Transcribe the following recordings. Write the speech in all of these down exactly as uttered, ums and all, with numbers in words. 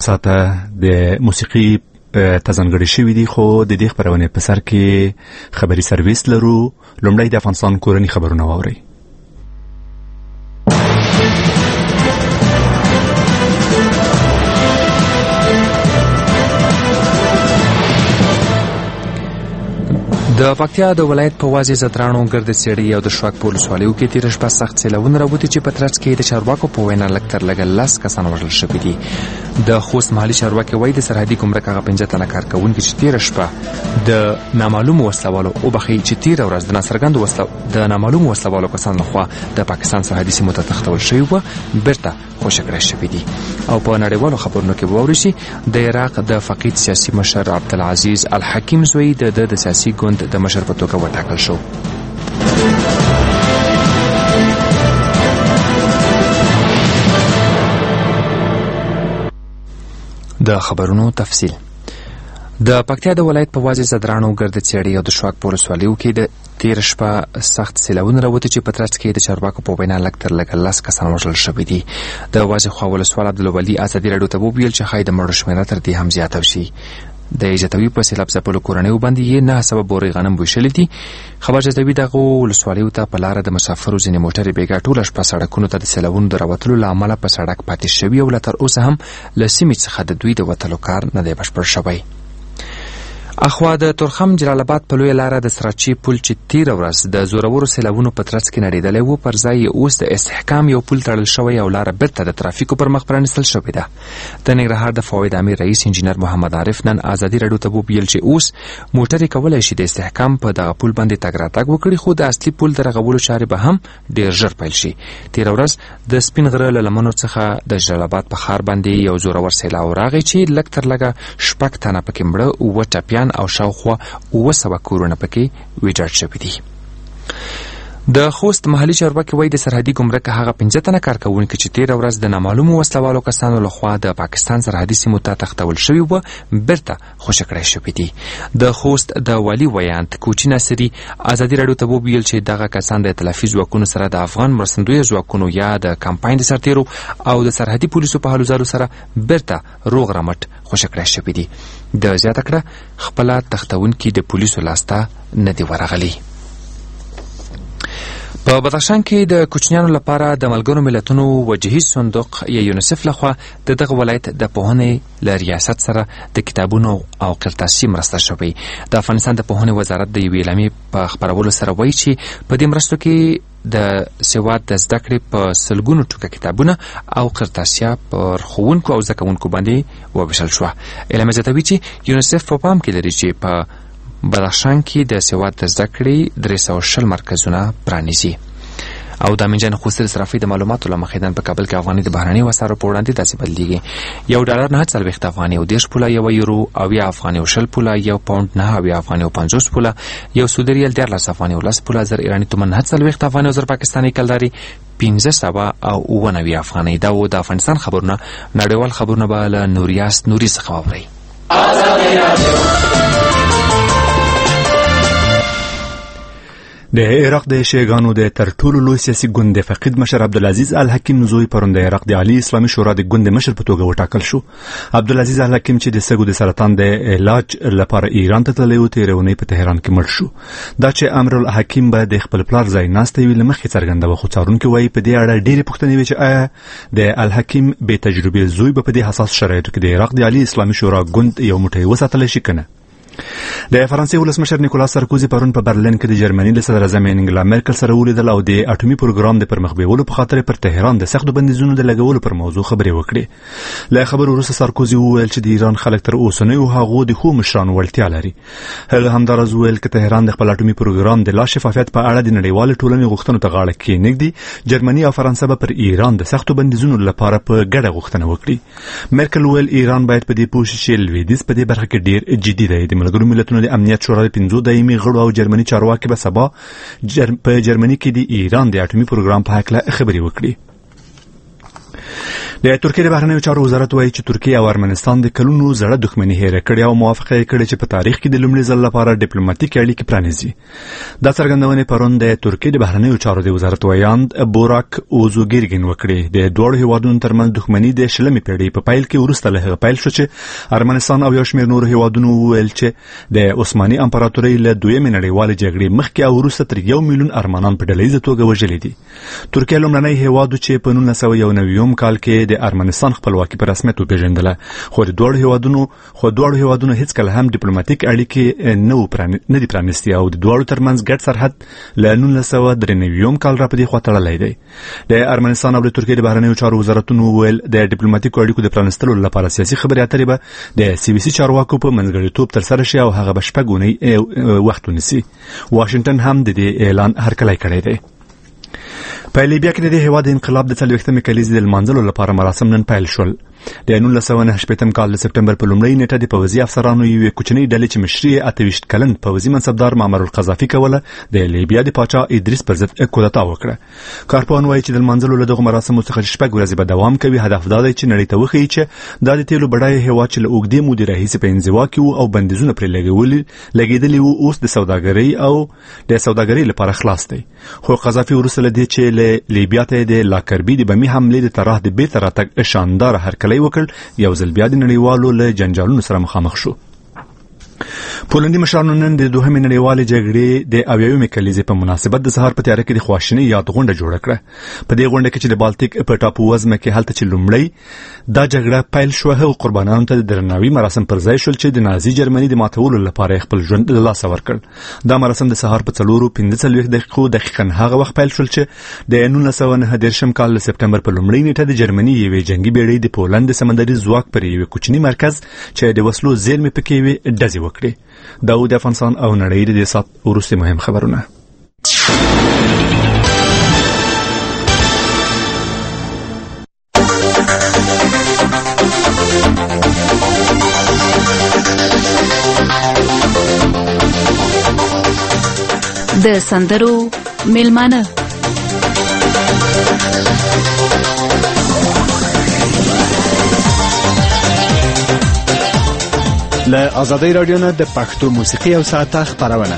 ساعته د موسیقي ته ځانګړي شوي دي، خو د دې خپرونې په سر کې خبري سرویس لرو. لومړی د افغانستان کورني خبرونه واورئ. د پکتیا د ولایت په وازی زدرانو ګرد سیړی او د شواک په ولسوالیو کې تېره شپه سخت سیلابونه راوتي چې په ترڅ کې د چارواکو په وینا لږ تر لږه لس کسان وژل شوي دي. د خوست محلي چارواکي وایي د سرحدي ګمرک هغه پنځه تنه کارکوونکي چې تېره شپه د نامعلومو وسلوالو وبښئ چې تېره ورځ د ناڅرګندو وسلو د نامعلومو وسلوالو کسانو لخوا د پاکستان سرحدي سیمو ته تښتول شوي وه بیرته خوشي کړای شوي دي. او په نړیوالو خبرونو کې واورئ شي د عراق د فقید سیاسي مشر عبدالعزیز الحکیم زوی د د سیاسي ګوند د مشر په توګه وټاکل شو. د خبرونو تفصیل. د پکتیا د ولایت په وازی زدرانو ګرد څیړی او د شواک په ولسوالیو کې د تېره شپه سخت سیلابونه راوتي چې په ترڅ کې د چارواکو په وینا لږ تر لږه لس کسان وژل شوي دي. د وازی خوا ولسوال عبدالولي ازادي راډیو ته وویل چې ښایي د مړو شمېره تر دې هم زیاته شي. د ایجتوي په سیلاب ځپلو کورنیو باندې یې نه سبب بورې غنم ویشلي دي. خبر جزوي دغو ولسوالیو ته په لاره د مسافرو ځینې موټرې بېګا ټوله شپه سړکونو ته د سیلابونو د راوتلو له امله په سړک پاتې شوي او لا تر اوسه هم له سیمې څخه د دوی د وتلو کار نه دی بشپړ شوی. اخوا د تورخم جلال آباد په لویه لاره د سراچي پل چې تېره ورځ د زورورو سیلابونو په ترڅ کې نړېدلی و پر ځای یې اوس د استحکام یو پل تړل شوی او لاره بیرته د ترافیکو پر مخ پرانیستل شوې ده. د ننګرهار د فواید امیر رئیس انجینر محمد عارف نن ازادي راډیو ته وویل چې اوس موټرې کولی شي د استحکام په دغه پل باندې تګ راتګ وکړي، خو د اصلي پل د رغولو چارې به هم ډېر ژر پیل شي. تېره ورځ د سپین غره له لمنو څخه د جلال آباد په ښار باندې یو زورور سیلاب راغی چې لږ تر لږه شپږ تنه پکې مړه، اووه ټپیان او شاوخوا اووه سوه کورونه پکې ویجاړ شوي دي. د خوست محلي چارواکي وایي د سرحدي ګمرک هغه پنځه تنه کارکوونکي چې تېره ورځ د نامعلومو وسلوالو کسانو لخوا د پاکستان سرحدي سیمو ته تښتول شوي وه بیرته خوشي کړای شوي دي. د خوست د والي ویاند کوچي ناصري ازادي راډیو ته وویل چې دغه کسان د ائتلافي ځواکونو سره د افغان مرستندویه ځواکونو یا د کمپاین د سرتیرو او د سرحدي پولیسو په هلو ځلو سره بیرته روغ رمټ خوشي کړای شوي دي. د زیاته کړه خپله تښتونکي د پولیسو لاسته نه دي ورغلي. په بدخشان کې د کوچنیانو لپاره د ملګرو ملتونو وجهي صندوق یا یونیسف لخوا د دغه ولایت د پوهنې له ریاست سره د کتابونو او قرطاسي مرسته شوې. د افغانستان د پوهنې وزارت د یوې اعلامیې په خپرولو سره وایي چې په دې مرستو کې د سواد د زده کړې په سلګونو ټوکه کتابونه او قرطاسیه پر ښوونکو او زده کوونکو باندې وویشل شوه. اعلامیه زیاتوي چې یونیسف په پام کې لري چې په بدخشان کې د سواد د زده کړې درې سوه شل مرکزونه پرانیزي. او د امین جان خوسر صرافي د معلوماتو له مخې نن په کابل کې افغاني د بهرنیو اسعارو په وړاندې داسې بدلیږي. یو ډالر نهه څلوېښت افغاني او دېرش پوله، یو یورو اویا افغاني او شل پوله، یو پاونډ نهه اویا افغاني او پنځوس پوله، یو سعودي ریال دیارلس افغاني او لس پوله، زر ایراني تومن نهه څلوېښت افغاني او زر پاکستاني کلداري پنځه سوه او اووه نوي افغاني. دا و د افغانستان خبرونه. نړیوال خبرونه به له نوریاس نوري څخه واورئ. د عراق د شیعاګانو د تر ټولو لوی سیاسي ګوند د فقید مشر عبدالعزیز الحکیم زوی پرون د عراق د عالی اسلامي شورا د ګوند مشر په توګه وټاکل شو. عبدالعزیز الحکیم چې د سږو د سرطان د علاج لپاره ایران ته تللی و تېره اونۍ په تهران کې مړ شو. دا چې امر الحکیم به د خپل پلار ځای ناستی وي له مخکې څرګنده وه، خو څارونکي وایي په دې اړه ډېرې پوښتنې وې چې آیا د الحکیم بې تجربې زوی به په دې حساس شرایطو کې د عراق د عالی اسلامي شورا ګوند یو موټی وساتلی شي که نه. د فرانسې ولسمشر نیکولاس سارکوزي پرون په برلین کې د جرمني له صدر اعظم انګلا مرکل سره ولیدل او د اټومي پروګرام د پرمخ بیولو په خاطر پر تهران د سختو بندیزونو د لګولو پر موضوع خبرې وکړې. له خبرو وروسته سارکوزي وویل چې د ایران خلک تر اوسنیو هغو د ښو مشرانو وړتیا لري. هغه همداراز وویل که تهران د خپل اټومي پروګرام د لا شفافیت په اړه د نړیوالې ټولنې غوښتنو ته غاړه کېنږدي، جرمني او فرانسه به پر ایران د سختو بندیزونو لپاره په ګډه غوښتنه وکړي. مرکل وویل ایران باید په دې پوه شي چې لویدیځ په دې برخه کې ډېر جدي دی. د ملګرو ملتونو د امنیت شورا د پنځو دایمي غړو او جرمني چارواکي به سبا جر... په جرمني کې د ایران د اټومي پروګرام په هکله خبرې وکړي. د ترکیې د بهرنیو چارو وزارت وایي چې ترکیه او ارمنستان د کلونو زړه دښمني هېره کړې او موافقه یې کړې چې په تاریخ کې د لومړي ځل لپاره ډیپلوماټیک اړیکې پرانیزي. دا څرګندونې پرون د ترکیې د بهرنیو چارو د وزارت ویاند بوراک اوزوګیرګین وکړې. د دوه هیوادونو ترمنځ دښمني د شلمې پیړۍ په پیل کې وروسته له هغه پیل شو چې ارمنستان او یو شمېر نور هیوادونو وویل چې د عثماني امپراتورۍ له دویمې نړیوالې جګړې مخکې او وروسته تر یو میلیون ارمنان په ډلهییزه توګه وژلي دي. ترکیه لومړنی هیواد چې په نولس سوه یو نوي کال کې د ارمنستان خپلواکي په رسمیت وپېژندله، خو د دواړو هیوادونو خو دواړو هیوادونو هیڅکله هم ډیپلوماټیک اړیکې نه پران... نه دي پرانیستي او د دواړو ترمنځ ګډ سرحد له نولس سوه درې نوي کال را په دې خوا تړلی دی. د ارمنستان او د ترکیې د بهرنیو چارو وزارتونو وویل د ډیپلوماټیکو اړیکو د پرانیستلو لپاره سیاسي خبرې اترې به د سی بي سي چارواکو په منځګړیتوب ترسره شي او هغه به شپږ اونۍ وخت ونیسي. واشنګټن هم د دې اعلان هرکلی کړی دی. په لیبیا کې د هیواد انقلاب د څلوېښتمې کلیزې د لمانځلو لپاره مراسم نن پیل شول. د نولس سوه نهه شپېتم کال د سپټمبر په لومړۍ نیټه د پوځي افسرانو یوې کوچنۍ ډلې چې مشري یې اته ویشت کلن پوځي منصبدار معمر القذافي کوله د لیبیا د پاچا ادریس پر ضد کودتا وکړه. کارپوهان وایي چې د لمانځلو له دغو مراسمو څخه شپږ ورځې به دوام کوي. هدف دا دی چې نړۍ ته وښیي چې دا د تیلو بډایه هیواد چې له اوږدې مودې راهیسې په انزوا کې وو او بندیزونه پرې لګولي لګېدلي وو اوس د سوداګرۍ او د سوداګرۍ لپاره خلاص دی. خو قذافي وروسته له دې چې له لیبیا ته د لاکربي د بمي حملې د طرح د بیرته راتګ شاندار هرکلی وکړ، یو ځل بیا د نړیوالو له جنجالونو سره مخامخ شو. پولندي مشرانو نن د دوهمې نړیوالې جګړې د اویاومې کلیزې په مناسبت د سهار په تیاره کې د خواشینۍ یاد غونډه جوړه کړه. په دې غونډه کې چې د بالتیک په ټاپو وزمه کې هلته چې لومړی دا جګړه پیل شوه، هغو قربانانو ته د درناوي مراسم پر ځای شول چې د نازي جرمني د ماتولو لپاره خپل ژوند له لاسه ورکړ. دا مراسم د سهار په څلورو پنځه څلوېښت دقیقو دقیقاً هغه وخت پیل شول چې د نولس سوه نهه دېرشم کال د سپټمبر په لومړۍ نیټه د جرمني یوې جنګي بیړۍ د پولند د سمندري ځواک پر یوې کوچني مرکز چې د وسلو زیرمې پکې وې ډزې وکړې. دا د افغانستان او نړۍ د سات وروستي مهم خبرونه. د سندرو میلمانه له آزادۍ رادیو نه د پښتو موسیقي او ساعته خبرونه.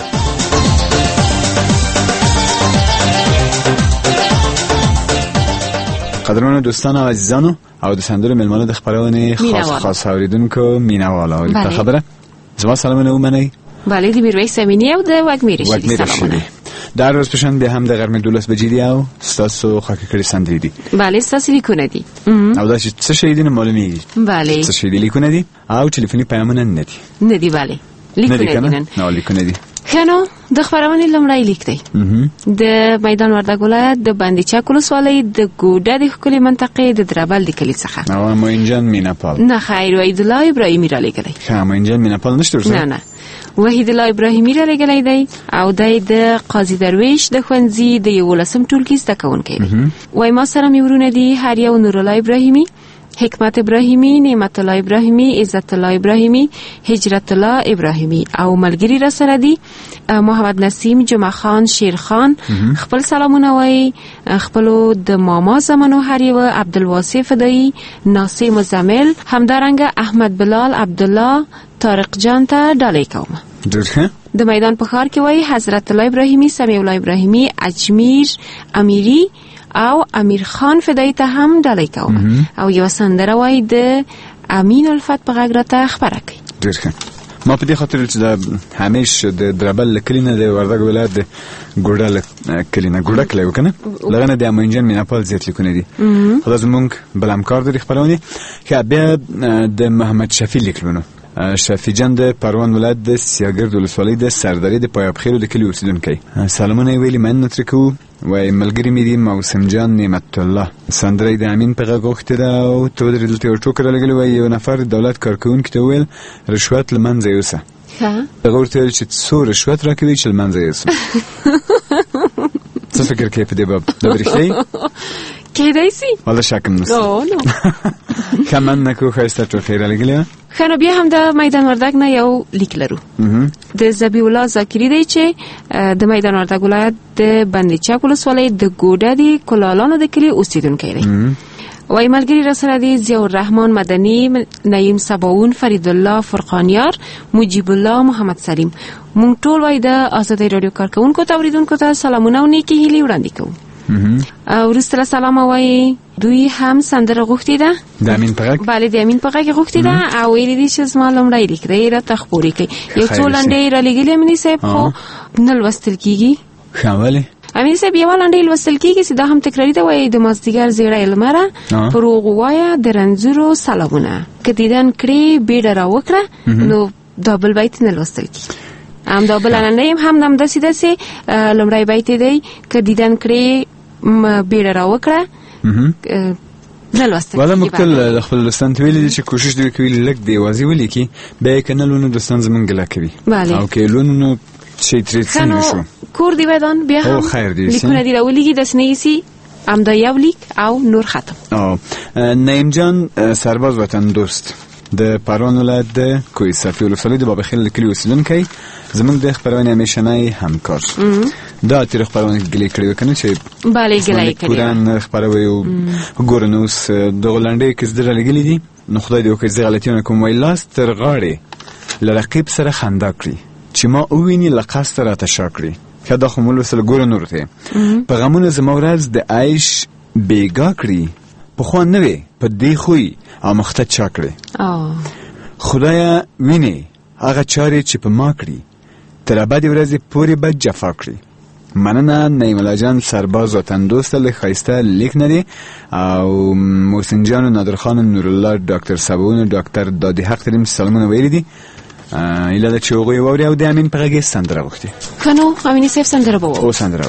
قدرمنو دوستان او عزیزانو او د سندرو میلمانه د خبرونه خاص خاص اوریدونکو مینواله د خبره زما سلامونه ومنئ. بله د میرویس امینی او د وګمیر شریف در روز پشن به هم د غرمه دولس بجې دی او ستاسو خاکې کړي سندرې دي. بله ستاسو لیکونه دي او دا چې څه شي دي نه معلومیږي. بله څه شي دي لیکونه دي او ټلیفوني پیغامونه نه دي. نه دي بله لیکونه دي نن. نه لیکونه دي. خنو د خبرونه لمړی لیک دی د میدان وردګ ولایت د باندې چک ولسوالۍ د ګوډه د خپل منطقې د دربل د کلی څخه. او موینجان میناپال. نه خیر وحید الله ابراهیمی را لګلی. ښه موینجان میناپال نشته ورسره. نه نه وحید الله ابراهیمی را لګلی دی او د قاضي درویش د خوندزي د یولسم ټولګي زده کوونکی دی. وای ما سره میورونه دي هر یو نور الله ابراهیمی، حکمت ابراهیمی، نعمت الله ابراهیمی، عزت الله ابراهیمی، هجرت الله ابراهیمی او ملګری را سره دي محمد نسیم، جمعه خان، شیر خان. خپل سلامونه وای خپل د ماما زمانو هر یو عبدالواسع فدایی، ناصر مزمل، همدارنګه احمد بلال، عبدالله، طارق جان ته ډالۍ کوم. د میدان په ښار کې وای حضرت الله ابراهیمی، سمیع الله ابراهیمی، اجمیر امیری او امیر خان فدایی ته هم ډالۍ کوم. او یو سندره وای د امین الفت په غږ راته خبره کوي. ډېر ښه. ما په دې خاطر چې د همیش د دربل کلینه د وردګ ولایت د ګوډه کلینه ګوډه کلی وکنه لغنه د امینجان میناپال زیات لیکونه دي. خدای زمونږ بلمکار د خبرونه کې بیا د محمد شفیع لیکلونه شفیع جان د پروان ولایت د سیاګرد ولسوالۍ د سرداري د پایابخیرو د کلی اوسیدونکی. سلامونه ویلي من نترکو وای ملګری مې دي موسم جان نعمت الله. سندرې د امین په غږ وخت ده او تو درې دلته یو ټوکر لګلی وای یو نفر دولت کارکونکي ته ویل رشوت لمنځه یوسه. ها هغه ورته چې څو رشوت راکوي چې لمنځه یوسه. څه فکر کوي په دې باب؟ دا ورښتې کېدای شي والله شکم نشته. نو نو کمن نکو خسته تو خیر لګلی. خنو بیا هم د میدان وردګ نه یو لیک لرو د زبی الله زاکری دی چې د میدان وردګ ولایت د باندې چک ولسوالۍ د ګوډه دی کولالانو د کلی اوسیدونکی دی. وای ملګری را سره دي ضیاء الرحمن مدني، نعیم سباون، فرید الله فرقانیار، مجیب الله، محمد سلیم. مونږ ټول وای د آزادۍ رادیو کارکونکو ته اوریدونکو ته سلامونه او نیکی هیلې وړاندې کوو. ورسره سلام وای دوی هم سندره غوښتي ده د امین په غږ. بله د امین په غږ غوښتي ده او ویلي دي چې زما لومړی لیک دی را تخپوري کوي. یو څو لنډۍ را لګلې امین صاحب خو نه لوستل کیږي. ښاغلی امین صاحب یو لنډۍ لوستل کیږي چې دا هم تکراري ده. وایي د مازدیګر زیړی لمره پر وغوايه د رنځورو سلامونه که دیدن کړې بیډه را وکړه نو دا بل بیت نه لوستل کیږي. هم دا بل لنډۍ هم همداسې داسې لومړی بیت دی که دیدن کړې بیډه را وکړه نه لوستل کیږي. والا موږ تل خپل لوستان ته ویلي دي چې کوشش دوی کوي لږ د یوازې ولیکي، بیا یې که نه لونو دوستان زموږ ګله کوي او که لونو نو شي ترې څنګه شو کور دی ودان بیا هم لیکونه دی راولیږي داسې نه ایسي همدا یو لیک او نور ختم. نعیم جان سرباز وطن دوست د پروان ولایت د کوهی صافی ولسوالۍ د بابخیل کلي اوسیدونکی زموږ د خپرونې همیشنی همکار دا تیر خپرونه ګلې کړې وکنه چې bale ګلې کړې قرآن خبروي او ګورنوس د غلنډې کې زړه لګلې دي. نو خدای دې وکړي زه غلطیونه کوم وای لاس تر غاړې لرقیب سره خندا کړی چې ما اوویني لقاست را تشاکړي کدا خو مول وسل ګور نور ته په غمونه زما ورځ د عیش بیګا کړی په خو نه وي په دې خوې او مخته چا کړی خدایا ویني هغه چاري چې په ما کړی تر ابد ورځې پورې به جفا کړی. مننه نعیم الله جان سرباز وطن دوست له خایسته لیک نه او محسن جان و نادر خان نور الله ډاکټر سباون ډاکټر دادی حق تریم سلامونه ویلي دي. ایله چې وګوي ووري او د امین په غږ سندره وختي کنو امین صاحب سندره بو او سندره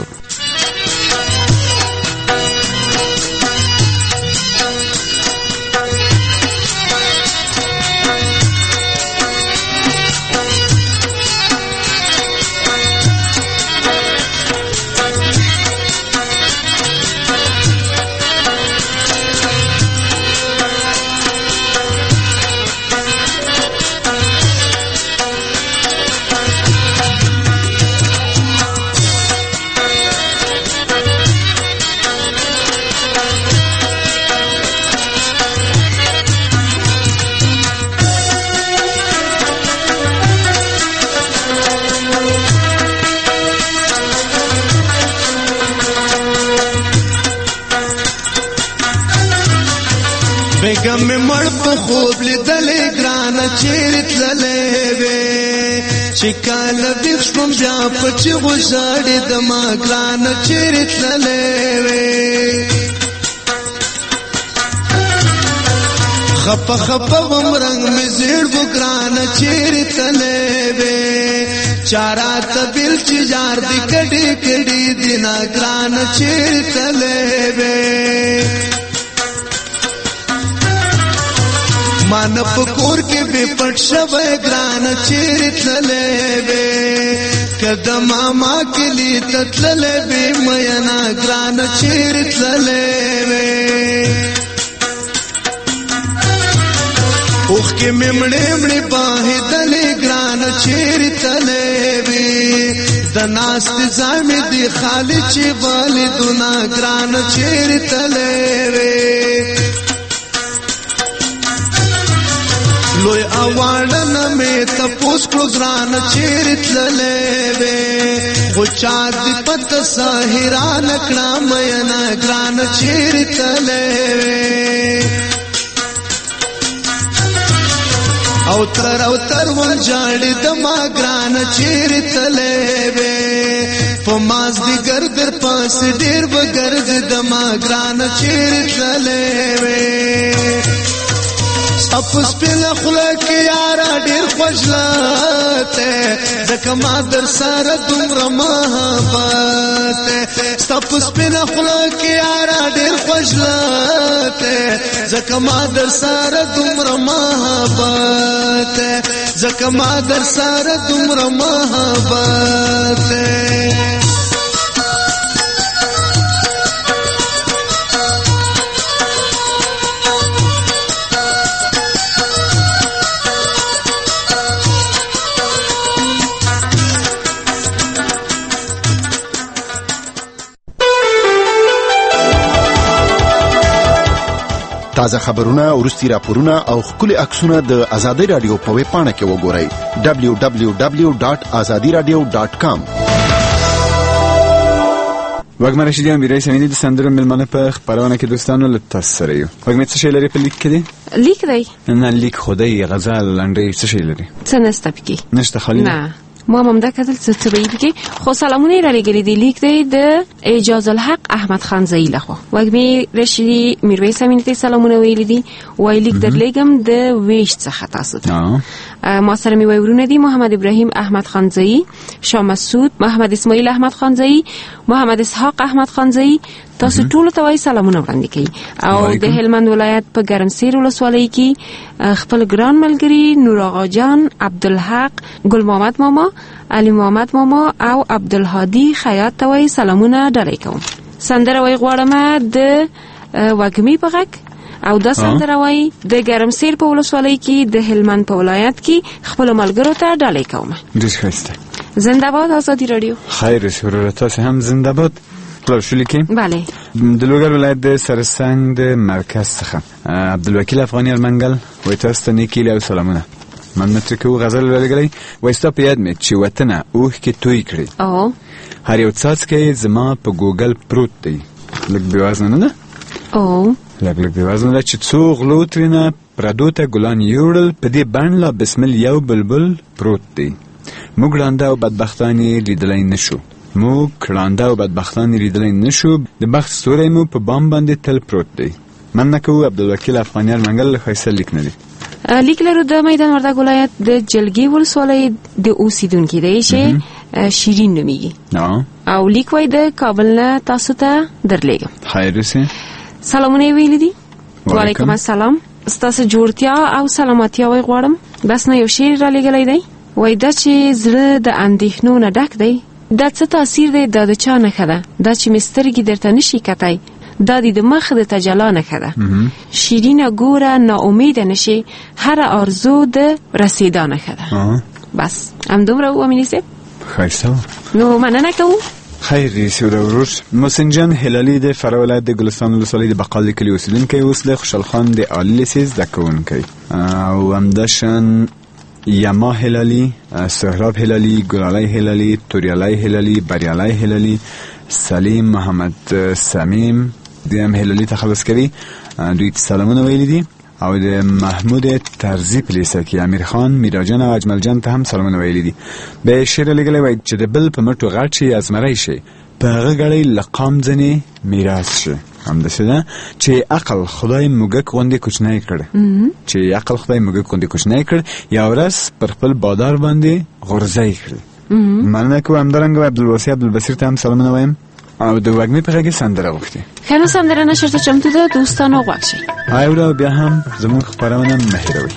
بیگم میں مڑ پا خوب لی دلی گرانا چیرت للے وے چکال بیخشم بیا پچی غزاری دما گرانا چیرت للے وے خپا خپا ومرنگ میں زیر بگرانا چیرت للے وے چارا تبیل چی جار دی کڑی کڑی دینا گرانا چیرت للے وے مان پکور کے بے پٹ شوے گران چیرت للے بے قدم ماما کے لی تتللے بے مینا گران چیرت للے بے اوخ کے ممڑے مڑے باہی دلے گران چیرت للے بے دناست زامی دی خالی چی والی دونا گران چیرت للے بے لوی اواړه مې تپوس کړو ګران چیرت للې وې خو چا دې پت ساحران کړه مېنا ګران چیرت للې او تر او تر ون جاړې د ما ګران چیرت للې وې په ماز دې ګردر پاس ډېر وګرځ د ما ګران چیرت للې وې اپس پل خلق یارا ډیر خوشلاته زکه ما در سره دومره محبت اپس پل خلق یارا ډیر خوشلاته زکه ما در سره دومره محبت زکه ما در سره دومره محبت تازه خبرونه، ورستي راپورونه او خولي عکسونه د آزادۍ رادیو په ویب پاڼه کې وګورئ دبلیو دبلیو دبلیو ډاټ ازادي رادیو ډاټ کام. وګمه رشیدیان بیرای سمینی د سندرو ملمانه په خبرونه کې دوستانو له تاسو سره یو. وګمه څه شی لري په لیک کې دی؟ لیک دی نه لیک خدای غزل لنډي څه شی لري؟ څه نسته پکې نشته خالی نه ما هم دا کتل څه څه وی پکې خو سلامونه را لګلې دی. لیک دی د اعجاز الحق احمد خان زئی لخوا. وګمه رشیدی میرویس امینی ته سلامونه ویل دي وای لیک درلېګم د ویش څخه تاسو ته. ما سره می وایورونه دي محمد ابراهیم احمد خان زئی، شاه مسعود، محمد اسماعیل احمد خان زئی، محمد اسحاق احمد خان زئی. تاسو ټول ته وای سلامونه وړاندې کړئ. او د هلمند ولایت په ګرمسیر ولسوالۍ کې خپل ګران ملګری نور آقا جان، عبدالحق، ګل محمد ماما، علي محمد ماما او عبدالهادي خیاط ته وای سلامونه ډالۍ کوم. سندره وای غواړم د وګمی په غږ او دا سندره وای د ګرمسیر په ولسوالۍ کې د هلمند په ولایت کې خپل ملګرو ته ډالۍ کوم. ډیر ښه. زنده باد آزادي رادیو. خیر شروع تاسو هم زنده باد. پلوشلی کې بله د لوګر ولایت د سرسنګ د مرکز څخه عبدالوکیل افغانی ارمنګل وای تاسو ته نیکی له سلامونه. من مترکو غزل ولګلې وای ستا په یاد مې چې وطن اوه کې توي کړی او هر یو څاڅکی زما په ګوګل پروت دی. لږ بېوزنه نه ده او لږ لږ بېوزنه ده چې څو غلو ترېنه پردو ته ګلان یوړل په دې بڼ لا بسمل یو بلبل پروت دی. موږ ړانده او بدبختان یې لیدلی نه شو موږ ړانده او بدبختان یې لیدلی نه شو د بخت ستوری مو په بام باندې تل پروت دی. مننه کوو عبدالوکیل افغانی ارمنګل ښایسته لیک نه دی. لیک لرو د میدان وردګ ولایت د جلګي ولسوالۍ د اوسیدونکي دی چې شیرین نومیږي او لیک وای د کابل نه تاسو ته درلېږم. خیر اوسئ. سلامونه ویلي دي. وعلیکم السلام. ستاسو جوړتیا او سلامتیا وای غواړم. بس نه یو شعر را لېږلی دی وای دا چې زړه د اندېښنو نه ډک دی دا څه تاثیر دی دا د چا نښه ده دا چې مې سترګې درته نشي کتی دا د مخ د تجلا نښه ده شیرینه ګوره ناامیده نشي هر آرزو د رسیدا نښه ده. بس همدومره و امینی صاحب. ښایسته نو مننه کوو. خیر سوده ورور محسن جان هلالی د فراه ولایت د ګلستان ولسوالۍ د بقال کلي اوسیدونکی اوس د خوشحال خان د عالی لیسې زده کوونکی او همداشان یما هلالی، سهراب هلالی، گلالی هلالی، توریالی هلالی، بریالی هلالی، سلیم محمد سمیم دیم هلالی تخلص کری دوی سلامونه ویلی دی او د محمود ترزی پلیسه کې امیر خان، میراجان او اجمل جان ته هم سلامونه ویلی دی. به شعر لګلی وای چې د بل په مټو غټ شي ازمرای شي په هغه غړی لقام ځنې میراث شي. همداسې ده چې عقل خدای موږک غوندې کوچنی کړ چې عقل خدای موږک غوندې کوچنی کړ یا ورځ پر خپل بادار باندې غورځی کړ. مننه کوم همدارنګه عبدالواسي عبدالبصیر ته هم سلامونه وایم او د وګمې په غږ سندره غوښتې. ښه نو سندره نشر ته چمتو ده دوستانو غوږ شئ. او بیا هم زموږ خپرونه مه هېروئ.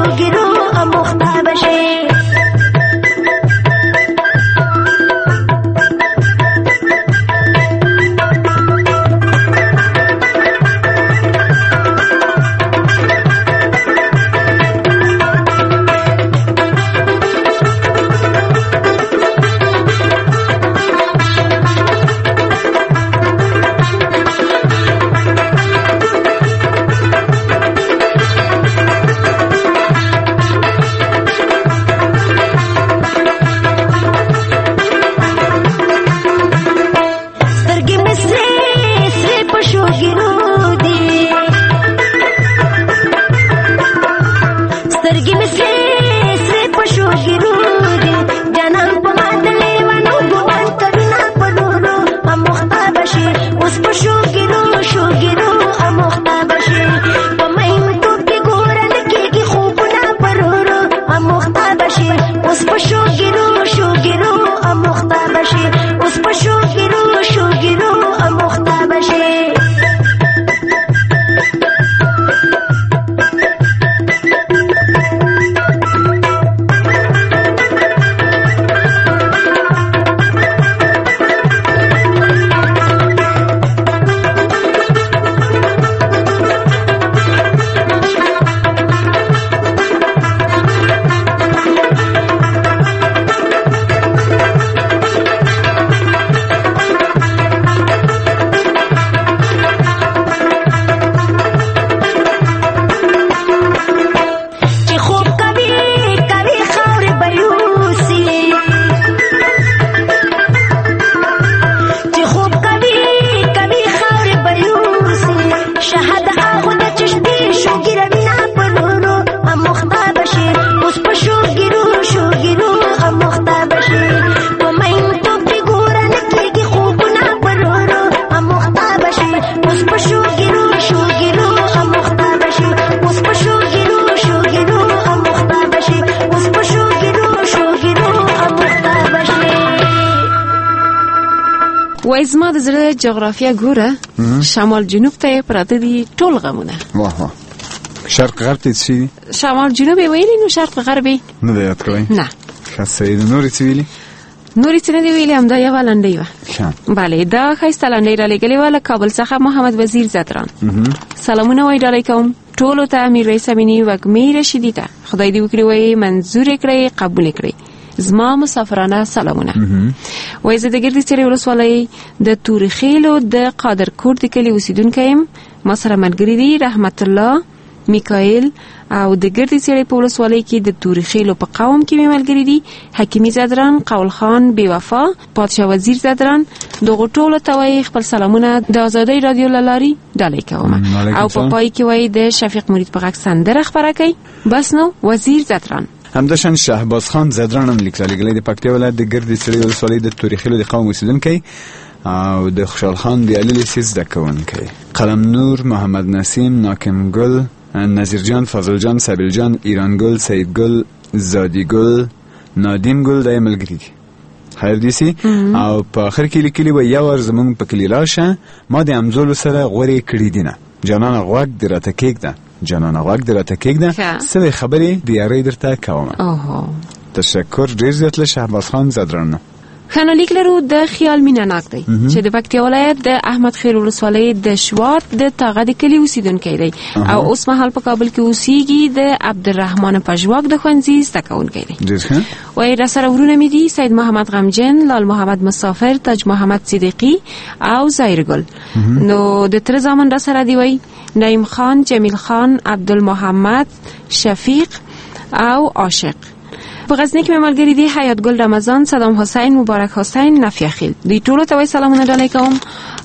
شوگیرو اموخته بشی وای زما د زړه جغرافیه ګوره شمال جنوب ته پراته دي ټول غمونه. واه واه شرق غرب ته څه شمال جنوب ویلي نو شرق غرب نه دی یاد کړی نه خاصه د نوري څه ویلي نوري څه نه دی ویلي هم دا یو لنډی و. بله دا ښایسته لنډی را لېږلې وه له کابل څخه محمد وزیر زدران. سلامونه وای ډالۍ کوم ټولو ته میرویس امیني وږمې رشیدي ته خدای دې وکړي وای منظور یې کړئ قبول یې کړئ زما مسافرانه سلامونه. وای زه د ګردې څېړې ولسوالۍ د تورخیلو د قادرکوټ د کلي اوسېدونکی یم. ما سره ملګري دي رحمت الله میکایل او د ګردې څېړې په ولسوالۍ کې د تورخیلو په قوم کې مې ملګري دي حکیمي زدران، قول خان بېوفا، پادشاه وزیر زدران. دغو ټولو ته وایي خپل سلامونه د ازادۍ رادیو له لارې ډالۍ کوم. او په پای کې وایي د شفیق مرید په غږ سندره خپره کوي. بس نو وزیر زدران. همداشان شهباز خان زدران هم لیک را لېږلی د پکتیا ولایت د ګردې څېړې ولسوالۍ د تورخیلو د قوم اوسېدونکی او د خوشحال خان د علي لیسې زده کوونکی. قلم نور، محمد نسیم، ناکم ګل، نظیر جان، فضل جان، سبیل جان، ایران ګل، سید ګل، زادی ګل، نادیم ګل د ملګری دي. خیر دیسی او په اخر کې لیکلي و یو ور زمونږ په کلي راشه ما د امزولو سره غورې کړي دینه جانانه غوږ دې راته کېږده جانانه غوږ دې راته کېږده څه خبرې د یارۍ درته کومه. تشکر ډېر زیات له شهباز خان زدران. خانه لیک لرو د خیال مینه ناک دی چې د پکتیا ولایت د احمد خیر ولسوالۍ د شوات د تاغه د کلي اوسېدونکی دی او اوس مهال په کابل کې اوسېږي. د عبدالرحمن پژواک د ښوونځي زده کوونکی دی. وایي راسره ورونه مې دي سید محمد غمجن، لال محمد مسافر، تاج محمد صدیقي او ظاهر ګل. نو د تره زامن راسره دی وایي نعیم خان، جمیل خان، عبدالمحمد، شفیق او عاشق. په غزنی کې مې ملګري دي حیات ګل رمضان، صدام حسین، مبارک حسین، نفیه خیل. دوی ټولو ته وایي سلامونه ډالۍ کوم.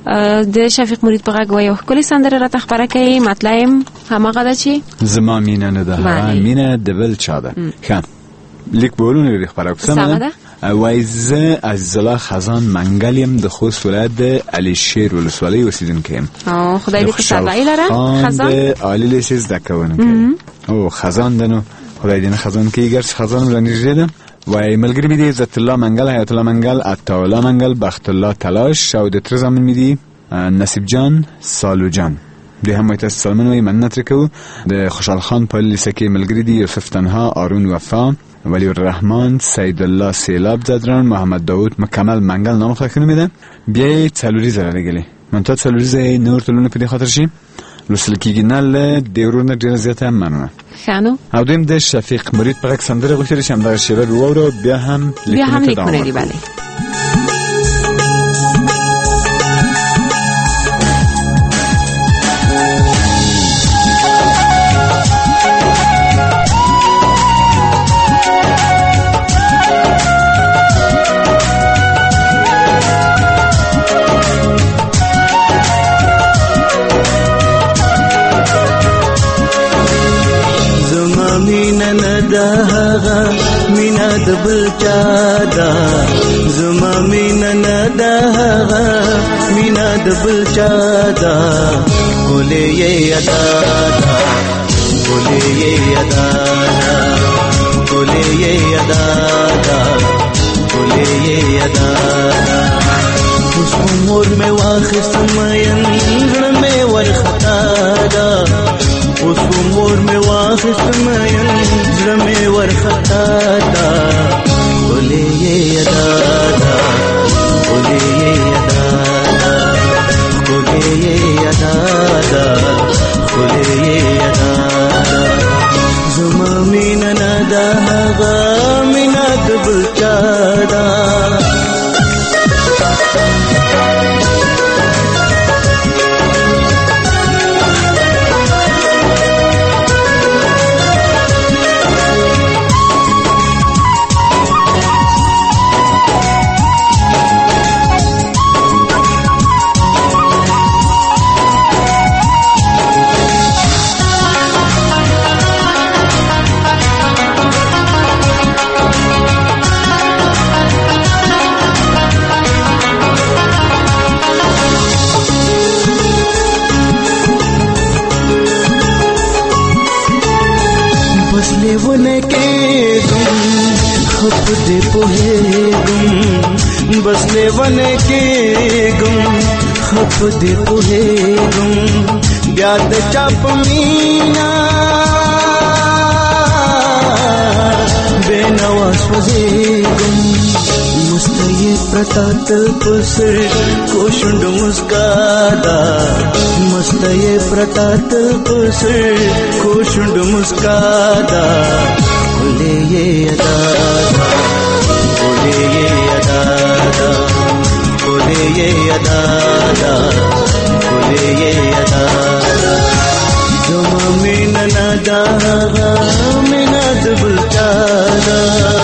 د شفیق مرید په غږ وایي یو ښکلې سندره راته خپره کوي. مطلع یې هماغه ده چې زما مینه نه ده هغه مینه د بل چا ده. ښه لیک به ولونه خپره کوم سمه ده. وایي زه عزیزالله خزان منګل یم د خوست ولایت د علي شیر ولسوالۍ اوسېدونکی یم. خدای دې خوشحالۍ لره. خزان د عالي لیسې زده کوونکی او خزان ده نو خدای دې نه خزان کې ګر خزان ولنیږي ده. وای ملګری مې دي عزت الله منګل، حیات الله منګل، عطا الله منګل، بخت الله تلاش او د تر زمن مې دي نصیب جان، سالو جان. د هم تاسو سلمان وي مننه تر کوو د خوشحال خان په لیسه کې ملګری دي یوسف تنها، آرون وفا، ولی الرحمن، سید الله سیلاب زدران، محمد داوود مکمل منگل نام خلقونه میده. بیایی چلوری زره لگلی من تا چلوری زره نور تلونه پیده خاطر شیم لوسل کیږي نه د ورونه ډیر زیاته مننه. خانو او دیم د شفیق مرید په سندره غوښتل شم دا شعر وورو بیا هم بیا هم لیکونه دی. بله مینا دبل چادا زما مینا ندا مینا دبل چادا بولے یہ ادا بولے یہ ادا بولے یہ ادا بولے یہ ادا اس عمر میں واخص مین میں ورختا دا اس عمر میں واخص مین میں ورختا دا بولے یہ ادا بولے یہ ادا بولے یہ ادا بولے یہ ادا زما من ندا من دبل چادا बस ले वन के गुम खप दे पुहे गुम ब्याद चाप मीना बेनवास वजे गुम मुस्तये प्रतातल पुसर कोशुंड मुस्कादा मुस्तये प्रतातल पुसर कोशुंड मुस्कादा बोले ये अदा बोले ये अदा बोले ये अदा बोले ये अदा जुमा में नदा में नदबुल चादा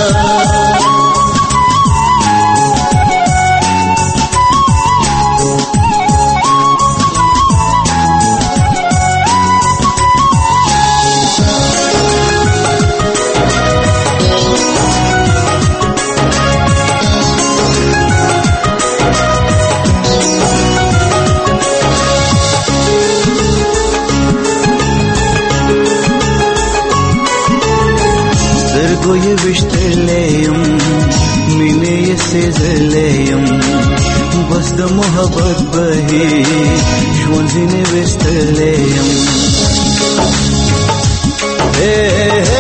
ये विश्तलेयम मिने ये सेजलेयम बस द मोहब्बत बही श्वंजिने विश्तलेयम हे हे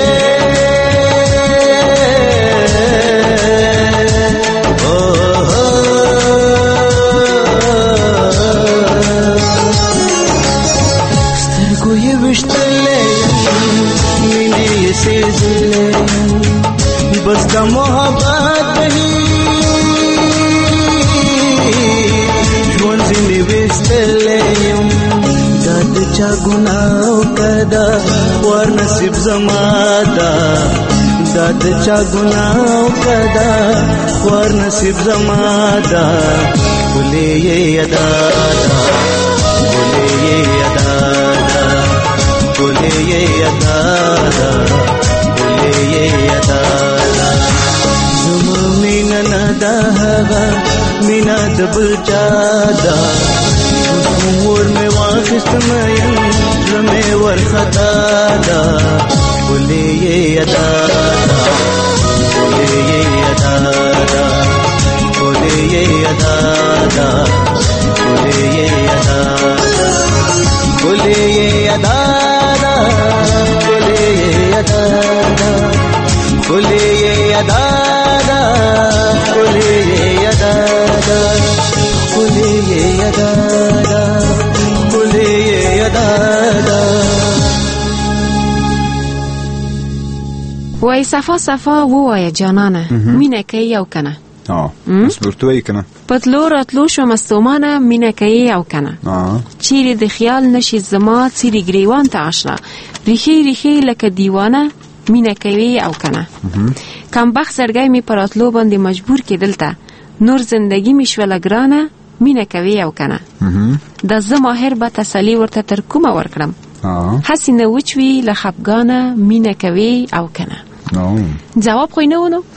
ओ हो स्तर को ये विश्तलेयम मिने ये सेजलेयम बस का मोहब्बत ही जुंजिने विस्तलेयम दाद चा गुनाह कदा वर नसीब जमादा दाद चा गुनाह कदा वर नसीब जमादा बोले ये अदा बोले ये अदा बोले ये अदा बोले ये अदा जुमा नदा मीना दबल चादा उमर में वाखिस्त मयन में वरखता दा बोले ये अदा बोले ये अदा बोले ये अदा बोले ये अदा बोले وای صفا صفا ووایه جانانه مینه کوي او کنه. آه اوس ورته وایي کنه پتلو راتلو شو مستومانه مینه کوي او کنه. آه چیرې د خیال نشي زما څیرې ګریوان ته آشنا ریخي ریخي لکه دیوانه مینه کوي او کنه. کم بخت زړګی می پراتلو باندې مجبور کېدل ته نور زندگی می شوله ګرانه مینه کوي او کنه. د زه ماهر به تسلی ورته تر کومه ورکړم هسې نه وچوي له خفګانه مینه کوي او کنه. جواب خو یې نه ونو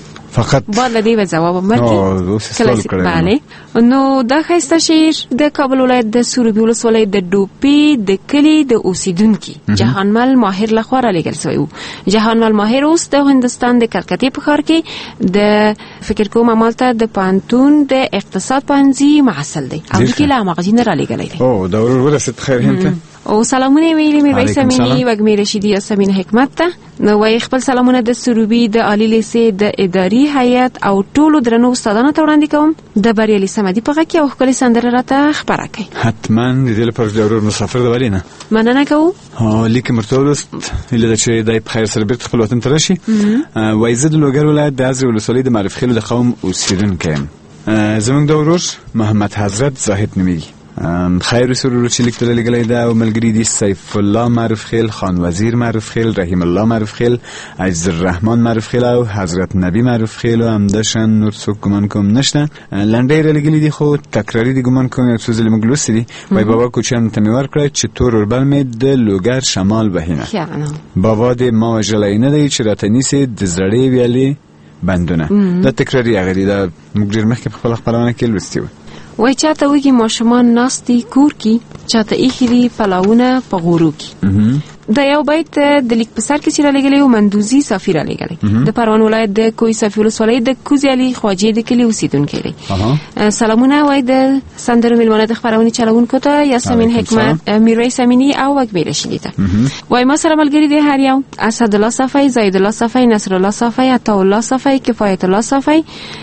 فقط بعد له دې به جواب مرکې بله. نو دا ښایسته شعر د کابل ولایت د سروبي ولسوالۍ د ډوپې د کلي د اوسیدونکي جهانمل ماهر لخوا رالیږل شوی و. جهانمل ماهر اوس د هندوستان د کلکتې په ښار کې د فکر کوم همالته د پوهنتون د اقتصاد پوهنځي محصل دی او د کې له همغږي نه رالیږلی دی. او دا ورسېد خیر هند ته او سلامونه ویلي میرویس امینی وږمې رشیدي یاسمین حکمت ته. نو وایي خپل سلامونه د سروبي د عالی لیسې د اداري هیئت او ټولو درنو استادانو ته وړاندې کوم. د بریالي صمدي په غږ کې او ښکلې سندره راته خپره کړئ. حتما د دې لپاره د ورور مسافر د ولې نه مننه کوو. لیک مرته ولوست هیله ده چې دی په خیر سره بیرته خپل وطن ته راشي. وایي زه د لوګر ولایت د ازرې ولسوالۍ د معرف خیلو د قوم اوسېدونکی یم. زموږ د ورور محمد حضرت زاهد نومیږي. خیر سرور چې لیک ته لګلای دا او ملګری دي سیف الله معرف خیل، خان وزیر معرف خیل، رحیم الله معرف خیل، عزیز الرحمن معرف خیل او حضرت نبی معرف خیل او همداشن نور څوک ګمان کوم نشته. لنډۍ لګلې دي خو تکراری دي ګمان کوم یو څه ځلې موږ لوستي دي. وای بابا کوچیان ته مې ورکړی چې تور وربل مې د لوګر شمال بهینه بابا دې ما وژلی نه دی چې راته نیسي د زړې ویالې بندونه. دا تکراری هغه دي دا موږ ډېر مخکې په خپله خپرونه کې لوستي وو. وای چاته وږي ماشومان ناستي کور کې چاته ایښي دي پلاونه په غورو کې. دا یو بیت د لیک په سر کې چې رالیږلی و مندوزي صافي رالیږلی د پروان ولایت د کوی صافي ولسوالۍ د کوزي علي خواجې د کلي اوسېدونکی دی. سلامونه وای د سندرو میلمانه د خپرونې چلوونکو ته یاسمین حکمت، میرویس امینی او وږمې رشیدي ته. وای ما سره ملګري دي هر یو اسدالله صافی، زیدالله صافی، نصرالله صافی، عطاالله صافی، کفایت الله صافی،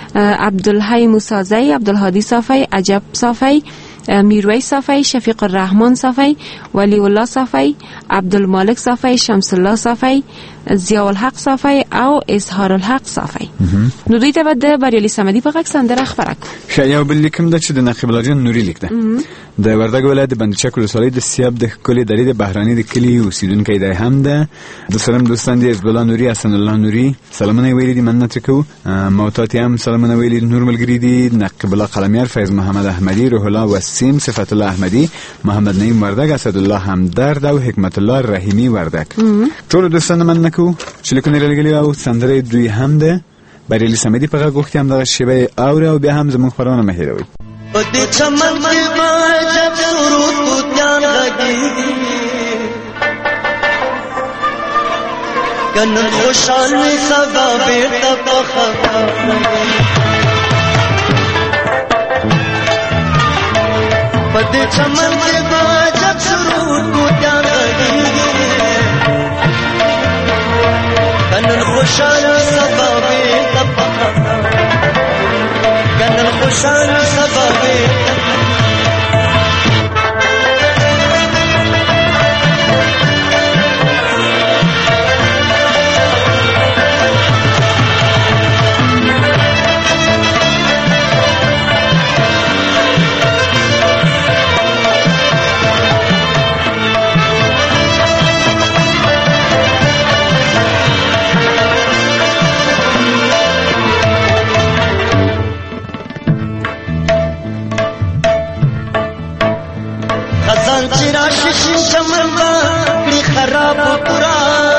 عبدالحی موسازی، عبدالهادی صافی، عجب صافی، میرویس صافی، شفیق الرحمن صافی، ولی الله صافی، عبدالمالک صافی، شمس الله صافی، ضیاء الحق صافی او اظهار الحق صافی. نو دوی ته به د بریالي صمدي په غږ سندره خپره کړو. یو بل لیکم ده چې د نقیب الله جان نوري لیک ده د وردګ ولایت د بندچک ولسوالۍ د سیاب د ښکلې درې د بهراني د کلي اوسېدونکی دی هم ده. د سلام دوستان دي حزب الله نوري، حسن الله نوري سلامونه ویلي دي، مننه ترې کوو. موتات هم سلامونه ویلي دي. نور ملګري دي نقیب الله قلمیار، فیض محمد احمدي، روح الله وسیم، صفت الله احمدي، محمد نعیم وردګ، اسدالله همدرد او حکمت الله رحیمی وردګ. ټولو دوستانو مننه کوو چې لیکونه رالیږلي او سندرې دوی هم ده. بریالي صمدي په غږ غوښتي همدغه شیبه اوري او بیا هم زموږ خپرونه مه هېروئ. په دې چمن کې ما جب سرود توتیان غږېږي کنن خوشحالي سبا بېرته په خفا په دې چمن کې ما جب سرود توتیان غږېږي کنن خوشحالي سبا بېرته په خفا کنن خوشحالي سبا بېرته شین چمن با کړي خراب پورا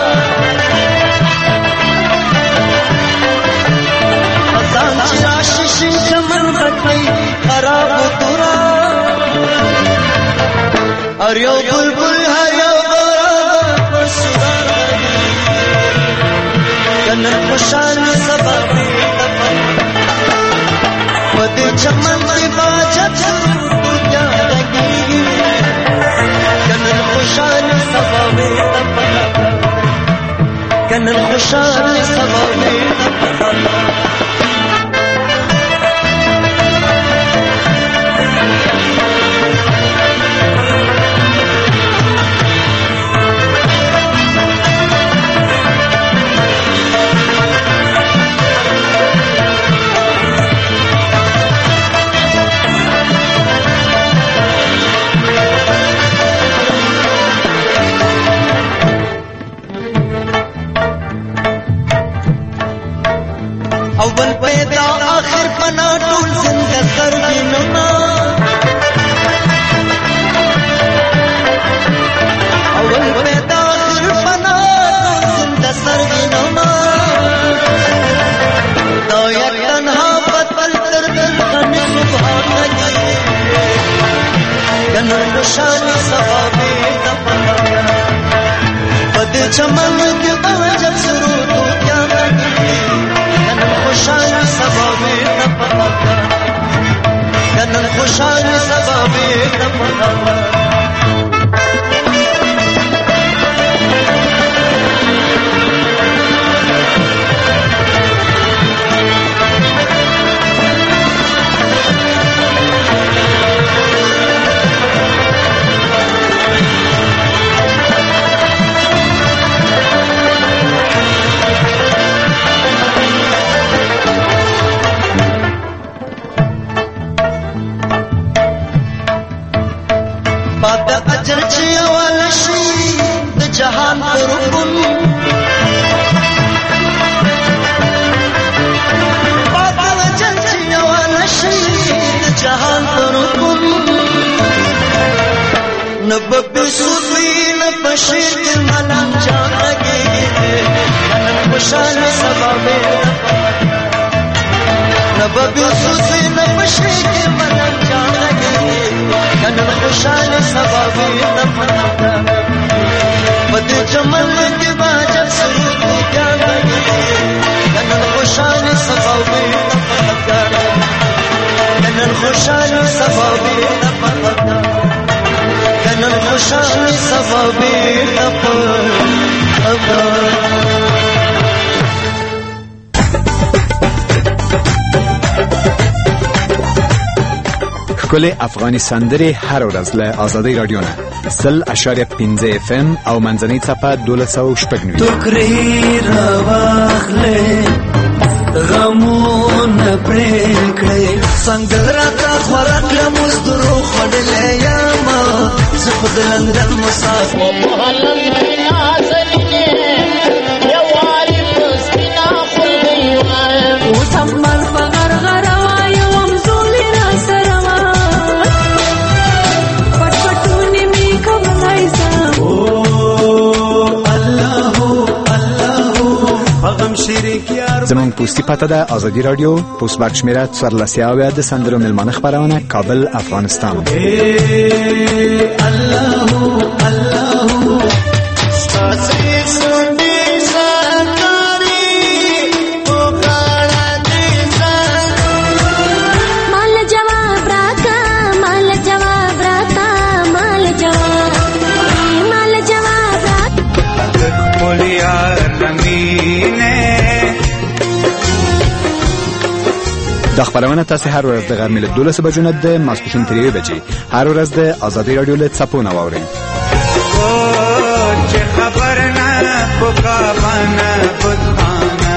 خزان چې راشي شین چمن با کړي خراب پورا هر یو بلبل هر یو غراب پر سوار کنن خوشحالي سبا په دې چمن کې باجت دنیا لګي کنن خوشحالي سبا میں کنن خوشحالي سبا میں اول پیدا آخر پنا ټول زنده سرګنما اول پیدا آخر پنا ټول زنده سرګنما دا یا تنها بدل تر دل غني سبحان الله کنه شان صحابه د پنا پد چمن کې باجب سرود کیا کنه خوشال سبابه د پنا کنه خوشال سبابه د پنا جهان پرکن بادل جنجی ونشی جهان پرکن نبب صوفی نبشیر ملام جان لگی کنن خوشان سبابه نبب صوفی نبشیر ملام جان لگی کنن خوشان سبابه مد جمل کے باجب سرود کیا لگے کنن خوشان سبابے کنن خوشان سبابے کنن خوشان سبابے ښکلې افغاني سندرې هر ورځ له آزادۍ رادیو نه سل اشاریه پنځه اف ام او منځنۍ څپه دولس سوه شپږ نوي ټوکرې راواخلې غمونه پرې کړې څنګه راته خوراک له مزدورو خوړلې یمه زه خو د لندن مسافر اوس افمر په غرغره وایم زولې را سره زمونږ پوسټي پته ده آزادي رادیو پوسټ باکس شمیره څوارلس اویا د سندرو میلمانه خپرونه کابل افغانستان دا خبرونه تاسو هر ورځ د غرمې له دولس بجو نه د ماسپښین تر یوې بجې هر ورځ د آزادۍ رادیو له څپو نه واورئ چې خبر نه پکابانه بودخانه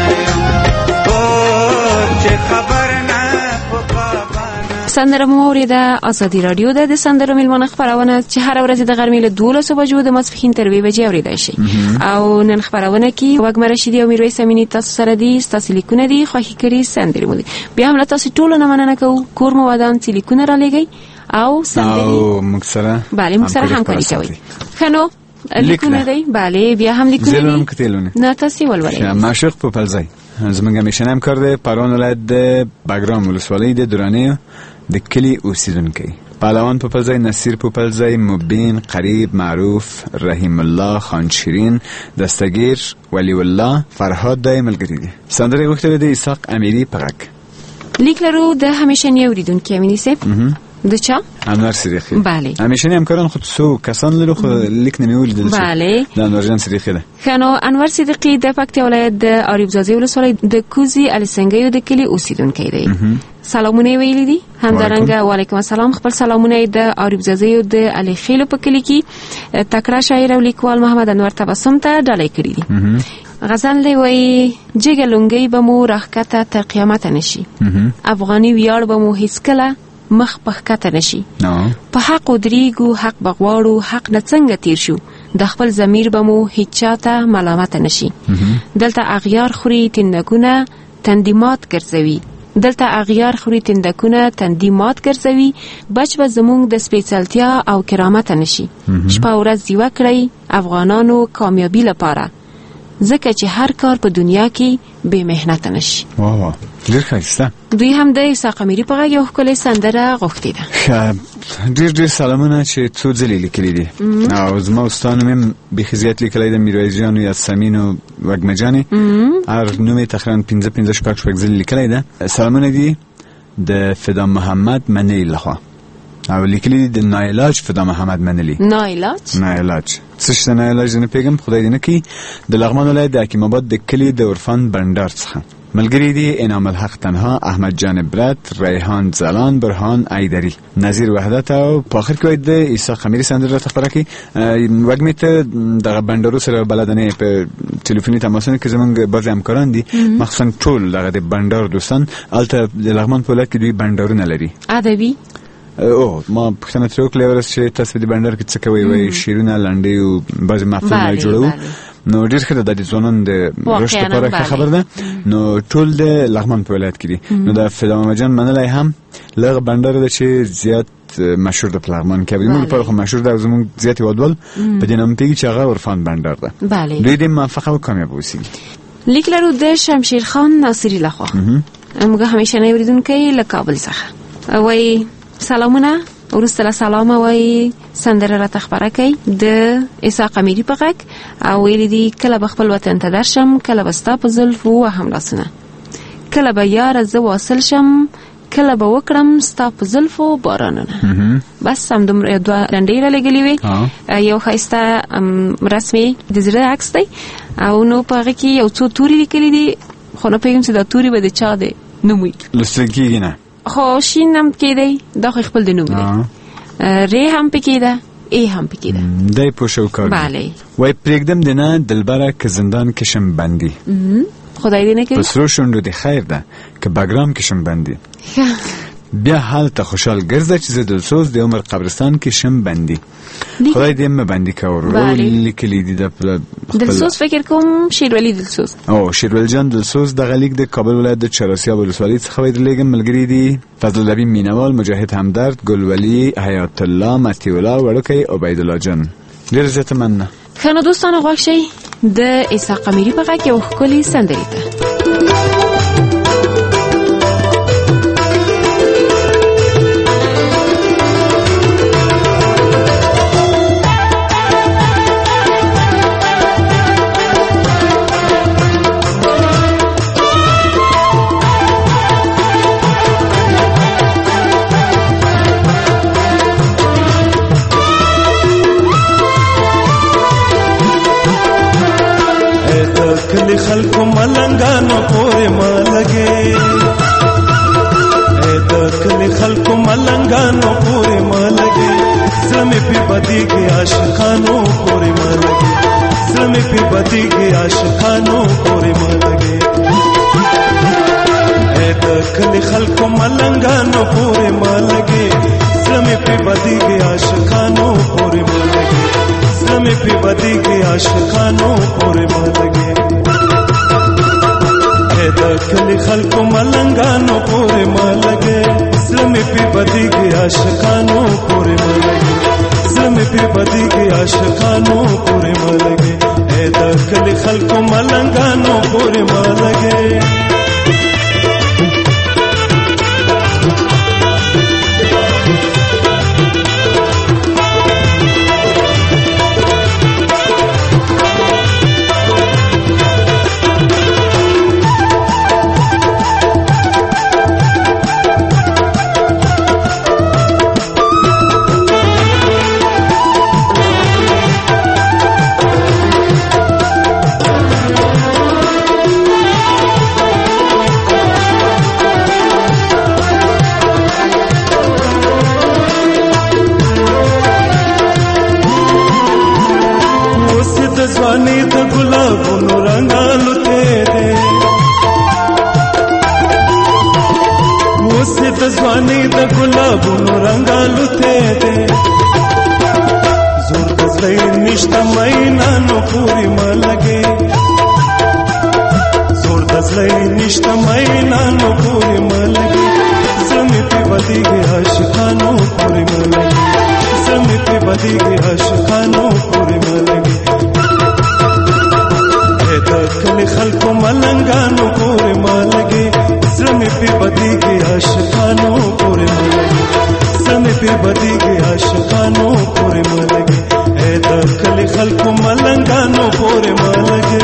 چې خبر نه پکابانه سندره مو اوریده آزادي رادیو ده د سندرو میلمانه خبرونه چې هر ورځ د غرمې له دولس بجو د ماسپښین تر یوې بجې اوریدای شي او نن خبرونه کې وګمه رشیدي او میرویس امینی تاسو سره دي تاسو لیکونه دي خوښی کړی سندرې مو دي بیا هم تاسو ټول نه مننه کوو کور مو ودان چې لیکونه را لګي او سندرې او موږ سره bale موږ سره همکاري کوي خنو لیکونه دي bale بیا هم لیکونه دي زلم کتلونه نه تاسو ولولئ معشوق په پلزای زمونږ همیشه هم کار دی پرون ولایت د باګرام ولسوالۍ د درانیو د کلی اوسیدونکي پهلوان پوپلزای نصیر پوپلزای مبین قریب معروف رحیم الله خان شیرین دستگیر ولی الله فرهاد دای ملګری دي سندره غوښتل دي اسحاق امیری پغک لیک لرو د همیشنی اوریدونکو امینی سپ د چا انور صدیقی بله همیشنی همکاران خود سو کسان لرو خو لیک نمیول دل بله د انور جان صدیقی ده خنو انور صدیقی د پکتیا ولایت د اریوب زازی ولسوالۍ د کوزی السنګیو د کلی اوسیدونکی دی سلامونه ویلي دي همدارنګه وعلیکم السلام خپل سلامونه د اریوب زازی د علي خیلو په کلی کې تکړه شاعر او لیکوال محمد انور تبسم ته ډالۍ کړی دي غزل دی وای جګلونګي به مو راخکته تر قیامت نشي افغاني ویاړ به مو هیڅ کله مخ پخکته نشي په حق ودریګو حق بغواړو حق نه څنګه تیر شو د خپل ضمیر به مو هیڅ چاته ملامت نشي دلته اغیار خوري تندګونه تندي مات ګرځوي. دلته اغیار خوري تندکونه تندي مات ګرځوي. بچ به زمونږ د سپېڅلتیا او کرامت نشي. شپه ورځ دیوه کړئ افغانانو کامیابی لپاره، ځکه چې هر کار په دنیا کې بې محنت نشي. واه ډېر ښایسته. دوی هم د اسحاق امیري په غږ یو ښکلې سندره غوښتې ده. ډېر ډېر سلامونه چې څو ځلې لیکلي دي او زما ستا نوم هم بیخي زیات لیکلی دی، میرویس جان او یاسمین او وږمه جانې، هر نوم یې تقریبا پنځه پنځه شپږ شپږ ځلې لیکلی ده. سلامونه دي د فدا محمد منلي لخوا او لیکلي دي د نایلاج فدا محمد منلي. نایلاج نایلاج څه شته نایلاج نه پیږم، خدای دې نه کړي. د لغمان ولایت د حکیم آباد د کلي د عرفان بندر څخه ملګری دي انعام الحق تنها، احمد جان برت، ریحان زلان، برهان ایدری، نظیر وحدت او په اخر کې وایي د عیسی خمیری سندره راته خبره کړي. وږمې ته دغه بندرو سره بلدنه په ټلیفوني تماسونه کې زمونږ بعضې همکاران دي، مخصوصا ټول دغه د بندر دوستان هلته د لغمان په ولایت کې دوی بندرونه لري. ادبي او ما پوښتنه ترې وکړه ورځ چې تاسو د بندر کې څه کوئ؟ وایي شعرونه لنډۍ او بعضې محفلونه جوړوو. نو ډېر ښه ده، دا د ځوانانو د رشد لپاره ښه خبر ده. نو ټول د لغمان په ولایت کې دي. نو د فدا محمد جان منلی هم لغه بندر ده چې زیات مشهور ده په لغمان کې. زموږ لپاره خو مشهور ده او زموږ زیات هېوادوال په دې نامه پوهېږي چې هغه عرفان بندر ده. دوی دې موفقه او کامیابه اوسېږي. لیک لرو د شمشیر خان ناصري لخوا، موږ همیشنی اورېدونکی له کابل څخه. وایي سلامونه، وروسته له سلامه وایي سندره راته خپره کوي د اسحاق امیري په غږ او ویلي دي کله به خپل وطن ته درشم، کله به ستا په زلفو ووهم لاسونه، کله به یاره زه واصل شم، کله به وکړم ستا په زلفو بارانونه. بس همدومره دوه لنډۍ رالیږلې وې. یو ښایسته رسمي د زړه عکس دی او نو په هغه کې یو څو توري لیکلي دي، خو نه پوهېږم چې دا توري به د چا دی نوم وي. لوستل کېږي نه، خو شین هم پکې دی، دا خو خپل د نوم دی. ری هم پکې ده، ای هم پکې ده. دی پوه شو کار. بله. وای پرېږدم دې نه دلبره که زندان کشم بندي، خدای دې نه کړي. په سرو شونډو دې خیر ده که بګرام کشم بندي. بیا هلته خوشحال ګرځه چې زه دلسوز د عمر قبرستان کې شم بندي. خدای دې مه بندي کوه. لیکلي دي د دلسوز فکر کوم شیرولی دلسوز. او شیرولی جان دلسوز دغه لیک د کابل ولایت د چهارسیاب ولسوالۍ څخه درلیږم. ملګري دي فضل النبی مینوال، مجاهد همدرد، ګلولي، حیات الله، متی الله، وړوکی، عبیدالله جان. ډېره زیاته مننه. ښه نو دوستانو غوږ شئ د اسحاق امیري په غږ یو ښکلې سندرې ته. کلی خلکو ملنګانو پورې مالګې، اې د کلی خلکو ملنګانو پورې مالګې، زمې په بدی کې عاشقانو پورې مالګې، زمې په بدی کې عاشقانو پورې مالګې، اې د کلی خلکو ملنګانو پورې مالګې، زمې په بدی کې عاشقانو پورې مالګې، زمې په بدی کې عاشقانو پورې مالګې، د کلی خلکو ملنګانو پورې مالګې، زمې په بدی کې عاشقانو پورې مالګې، زمې په بدی کې عاشقانو پورې مالګې، د کلی خلکو ملنګانو پورې مالګې. کلی خلکو ملنګانو پورې مالګي زړه مې په بدی کې عاشقانو پورې مالګي زړه مې په بدی کې عاشقانو پورې مالګي اے د کلی خلکو ملنګانو پورې مالګي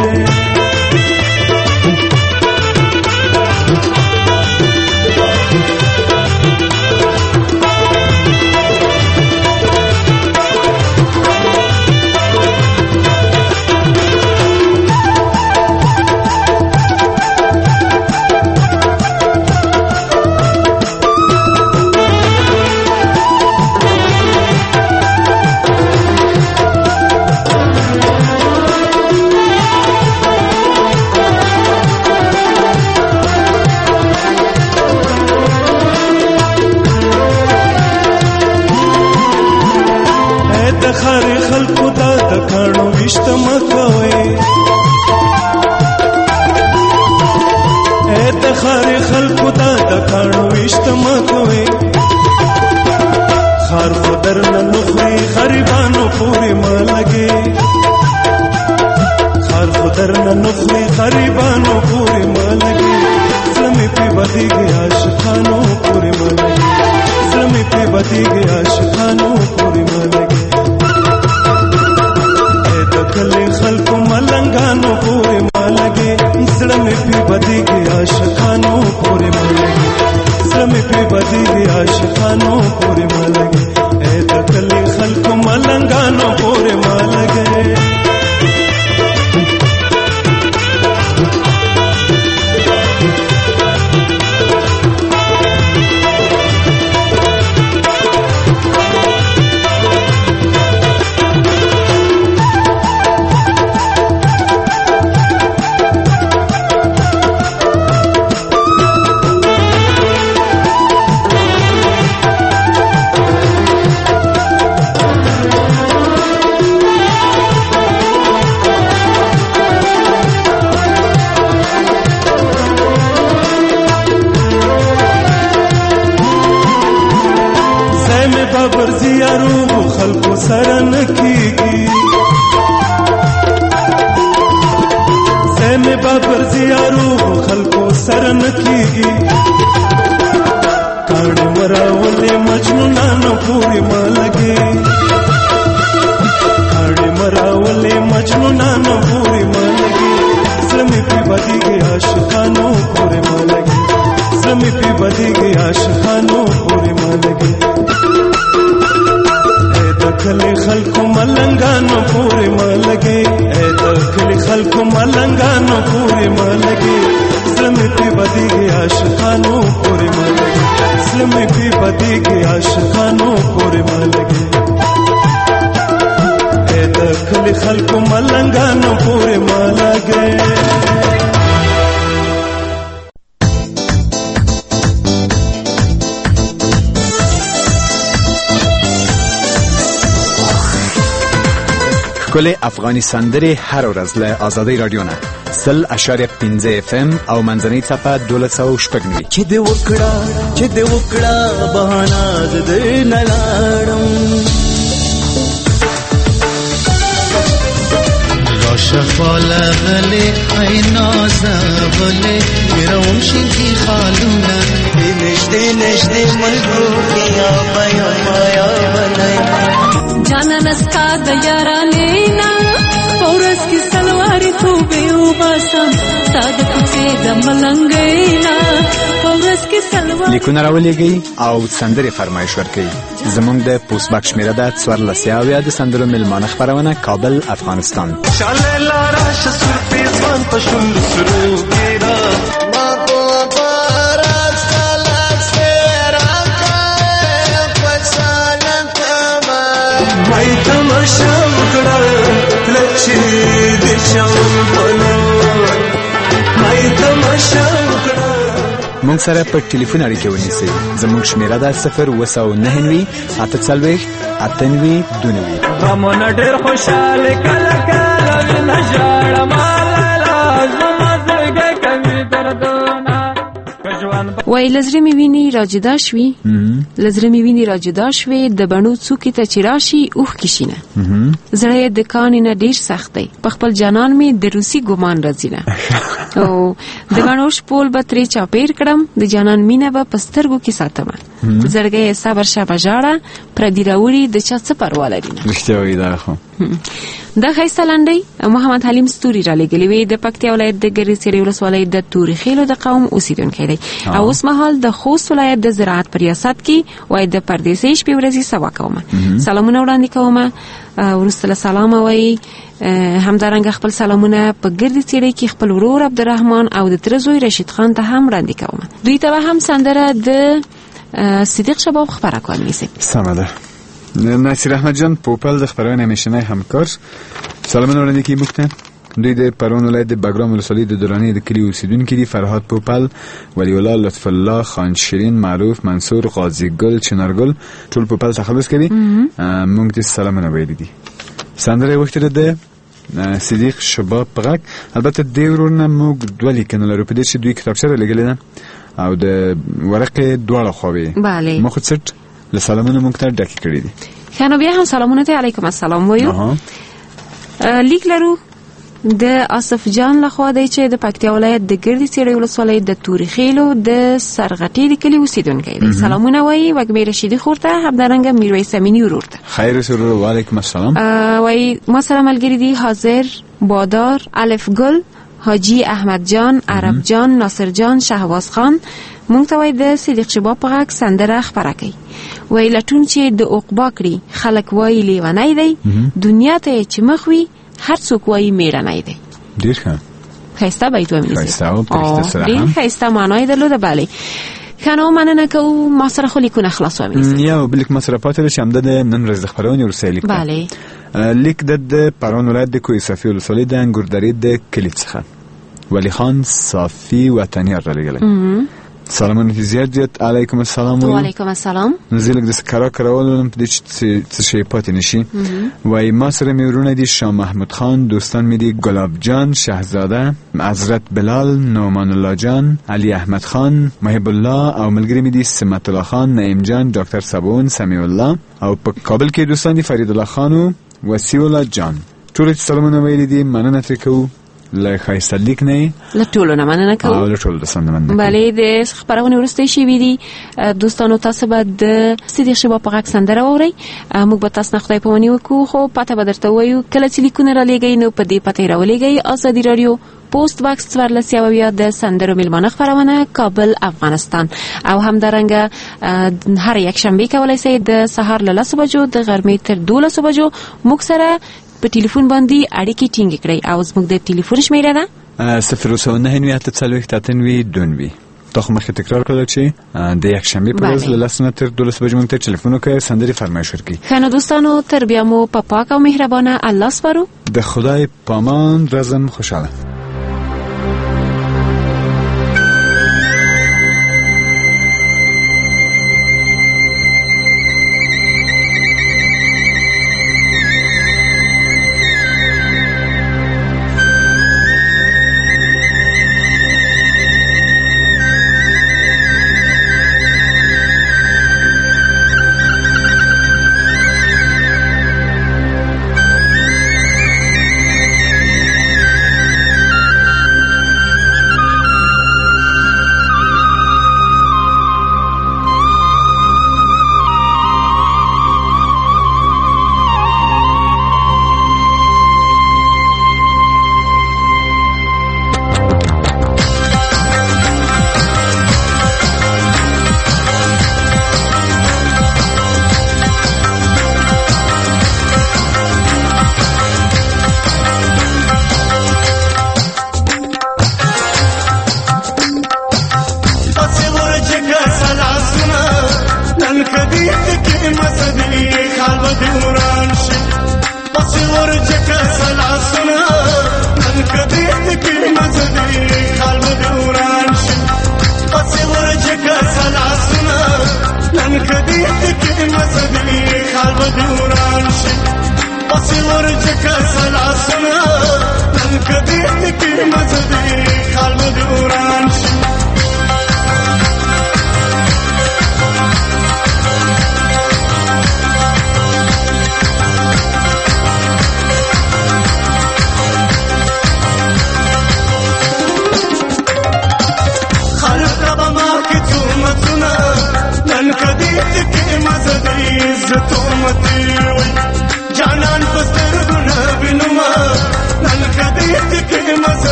کل افغانی سندرې هر ورځ له آزادۍ رادیو نه سل اشاریه پنځه اف ام او منځنۍ څپه دولس سوه شپږ نوي چې دې وکړه چې دې وکړه بهانه زه دې نه لاړم راشفاله غلې ای نازه غلې میروم شینکي خالونه نږدې نږدې ملګرو یا بیا مایا بلای جانا نسکا د یارانې نه پورس کی سلواري توبې وباسم ساده کوڅې د ملنګې نه پورس کی سلواري لیکونه راولېږئ او سندرې فرمایش ورکړئ زموږ د پوسټ باکس شمېره ده څوارلس اویا د سندرو میلمانه خپرونه کابل افغانستان شاله لاره شسور پیزوان په شونډو سرو کې را مای تماشا وکړه لچې دې شاوونه مای تماشا وکړه موږ سره په ټلیفون اړیکه ونیسئ زموږ شمېره ده صفر اوه سوه نهه نوي اته څلوېښت اته نوي دوه نوي غمونه ډېر خوشحاله کله کله وینه ژاړه مالاله زما زړګی کوي دردونه که ژوند وای لزرې مې ویني راجدا شوي لزرې مې ویني راجدا شوي د بڼو څوکې ته چې راشي اوښ کې شینه زړه یې د کانې نه ډېر سخت دی په خپل جانان مې د روسي ګمان راځي نه او د بڼو شپول به ترې چاپېر کړم د جانان مینه به په سترګو کې ساتمه زړګی یې صبر شه به ژاړه پردي راوړي د چا څه پروا لري نه رښتیا وایي دا خو دا ښایسته لنډۍ محمد حلیم ستوري را لېږلې وې د پکتیا ولایت د ګرځېڅېړې ولسوالۍ د تورې خېلو د قوم اوسېدونکی دی او اوس مهال د خوست ولایت د زراعت په ریاست کې وایي د پردیسۍ شپې ورځې سبا کومه سلامونه وړاندې کومه وروسته له سلامه وایي همدارنګه خپل سلامونه په ګرځېڅېړې کې خپل ورور عبدالرحمن او د تره زوی رشید خان ته هم وړاندې کومه دوی ته به هم سندره د صدیق شباب خبره کوم نیسي سمه ده ناصر احمد جان پوپل د خبرونه همیشنی همکار سلامونه وړاندې کوي موږ ته دوی د پرون ولایت د بګرام ولسوالۍ د دراني د کلي اوسیدونکي دي فرهاد پوپل ولی الله لطف الله خان شیرین معروف منصور قاضي ګل چنارګل ټول پوپل څخه خلاص کړي موږ ته سلامونه ویلي دي سندره وخت ده صدیق شباب پغک البته د ورونه موږ دوه لیکنه لرو په دې چې دوی کتابچه لګلې ده او د ورقه دواړه خوي bale مخ څټ له سلامونه موږ ته ډک کړی دي خانو بیا هم سلامونه ته علیکم السلام وایو لیک لرو د آصف جان لخوا دی چې د پکتیا ولایت د ګرځېڅېړې ولسوالۍ د تورې خېلو د سرغټې د کلي اوسېدونکی دی سلامونه وایي وږمې رشیدي خور ته همدارنګه میرویس امیني ورور ته خیر سرور وعلیکم السلام وایي ما سره ملګري دي حاضر بادار الف ګل حاجی احمد جان عرب جان ناصر جان شهباز خان مونږ ته وایي د صدیق شباب په غږ سندره خپره کوي وایي لټون چې د عقبا کړي خلک وایي لیونی دی دنیا ته چې مخ وي هر څوک وایي میړنی دی ډېر ښه ښایسته بیت ومې ښایسته او پرښته سره هم ډېر ښایسته معنی یې درلوده بلې ښه نو مننه کوو ما سره خو لیکونه خلاص ومې یا بل لیک ما سره پاتې ده چې همدا د نن ورځ د خپرونې وروستی لیک بلې لیک د پرون ولایت د کوه صافي ولسوالۍ د انګوردرې د کلي څخه ولی خان صافی وطنیار را لګلې سلامونه زیات زیات علیکم السلام و علیکم السلام نزیلک د سکرا کراول د څه شي پاتې نشي وای ما سره میورونه دي شاه محمود خان دوستان می دي گلاب جان شهزاده حضرت بلال نومان الله جان علی احمد خان محب الله او ملګری می دي سمت الله خان نعیم جان ډاکټر صابون سمیع الله او په کابل کې دوستان دي فرید الله خان او وسیع الله جان ټول سلامونه ویلي دي مننه ترې کوو له ښایسته لیک نه له ټولو نه مننه کوو او له ټولو دوستانو نه مننه بلې د خپرونې وروستی شوي دي دوستانو تاسو به د صدیق شباب په غږ سندره واورئ موږ به تاسو نه خدای پاماني وکړو خو پته به درته ووایو کله چې لیکونه رالېږئ نو په دې پته یې راولېږئ ازادي راډیو پوسټ باکس څوارلس یو اویا د سندرو میلمانه خپرونه کابل افغانستان او همدارنګه هر یک شنبه کولی شئ د سهار له لسو بجو د غرمې تر دولسو بجو موږ سره په ټلیفون باندې اړیکې ټینګې کړئ او زموږ د ټلیفون شمیره ده صفر اوسه نهه نوي اته څلوېښت اته نوي دوه نوي تاسو مخکې تکرار کړل چې د یکشنبې په ورځ له لس نه تر دولس بجې موږ ته ټلیفون وکړئ سندرې فرمایش ورکړئ ښه نو دوستانو تر بیا مو په پاک او مهربانه الله سپارو د خدای پامان ورځم خوشحاله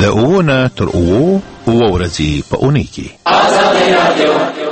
د اوو نه تر اوو اوو ورځې په اونۍ کې.